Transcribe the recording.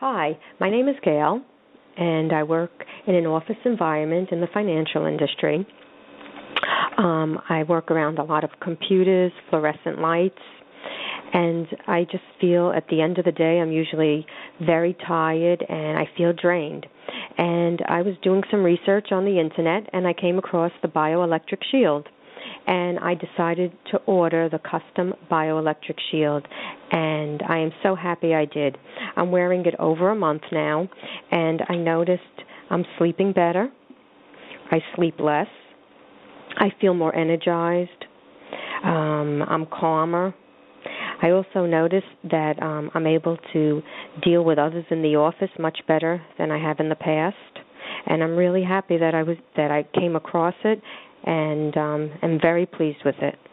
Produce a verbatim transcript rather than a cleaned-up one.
Hi, my name is Gail, and I work in an office environment in the financial industry. Um, I work around a lot of computers, fluorescent lights, and I just feel at the end of the day I'm usually very tired and I feel drained. And I was doing some research on the internet, and I came across the Bioelectric Shield. And I decided to order the custom Bioelectric Shield, and I am so happy I did. I'm wearing it over a month now, and I noticed I'm sleeping better. I sleep less. I feel more energized. Um, I'm calmer. I also noticed that um, I'm able to deal with others in the office much better than I have in the past, and I'm really happy that I was that I came across it, and um, am very pleased with it.